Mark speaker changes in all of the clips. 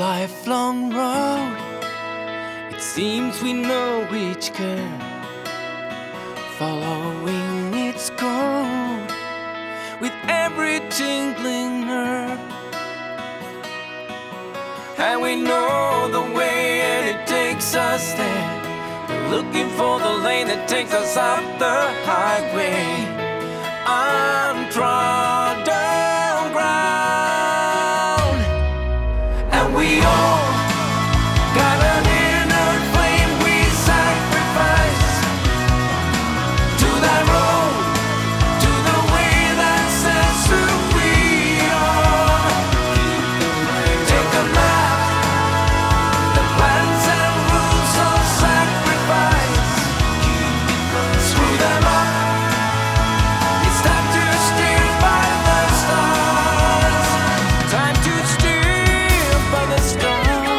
Speaker 1: lifelong road. It seems we know each curve, following its code with every tingling nerve. And we know the way and it takes us there. We're looking for the lane that takes us off the highway, untrodden ground. And we all got an inner flame we sacrifice to that road, to the way that says who we are. Take a map, the plans and rules of sacrifice, screw them up. It's time to steer by the stars. Time to steer by the stars.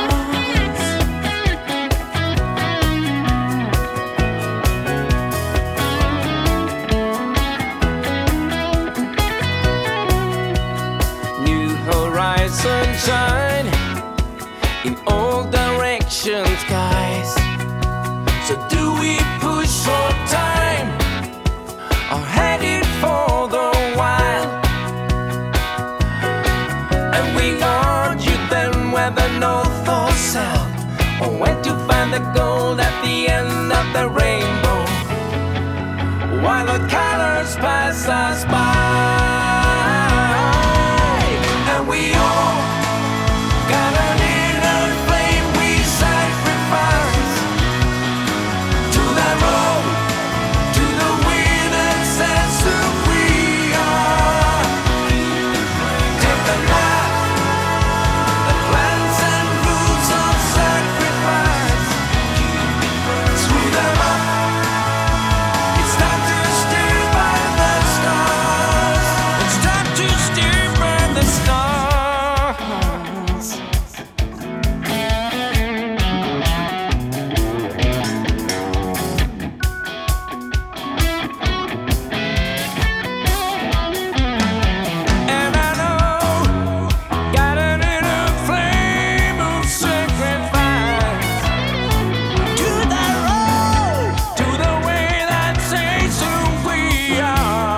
Speaker 1: New horizons shine in all directions, guys. So do we push for time or headed for the wild? And we argue then whether north or south, or when to find the gold at the end of the rainbow, while the colors pass us by. And we all got an inner flame we sacrifice to that road, to the way that says who we are. Take the map, the plans and rules of sacrifice, screw them up. It's time to steer by the stars. It's time to steer by the stars. And I know, got an inner flame of sacrifice to that road, to the way that says who we are.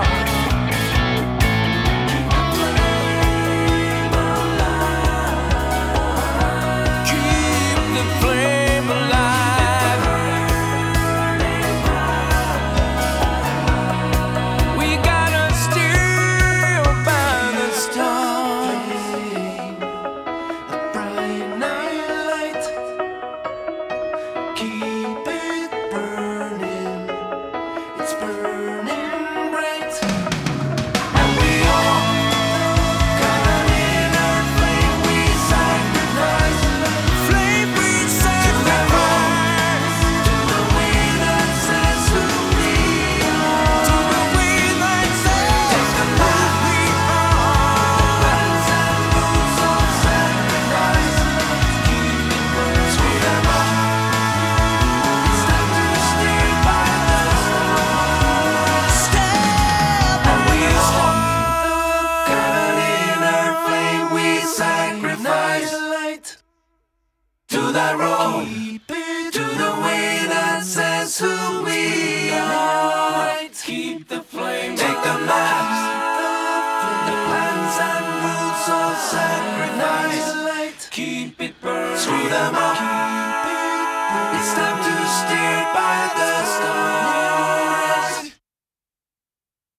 Speaker 1: Keep the flame alive. We gotta steer by the stars. A bright night light, keep it burning. It's burning bright. And we all got an inner flame we sacrifice. Flame we sacrifice to the way that says who we are. To the way that says who we are. Plans and rules of sacrifice, screw them up. It's time to steer by the stars. And we all got an inner flame we sacrifice to that road, to the way that says who we are. Keep the flame. Take the maps, the plans and rules of sacrifice. Keep it burning. Screw them up. It's time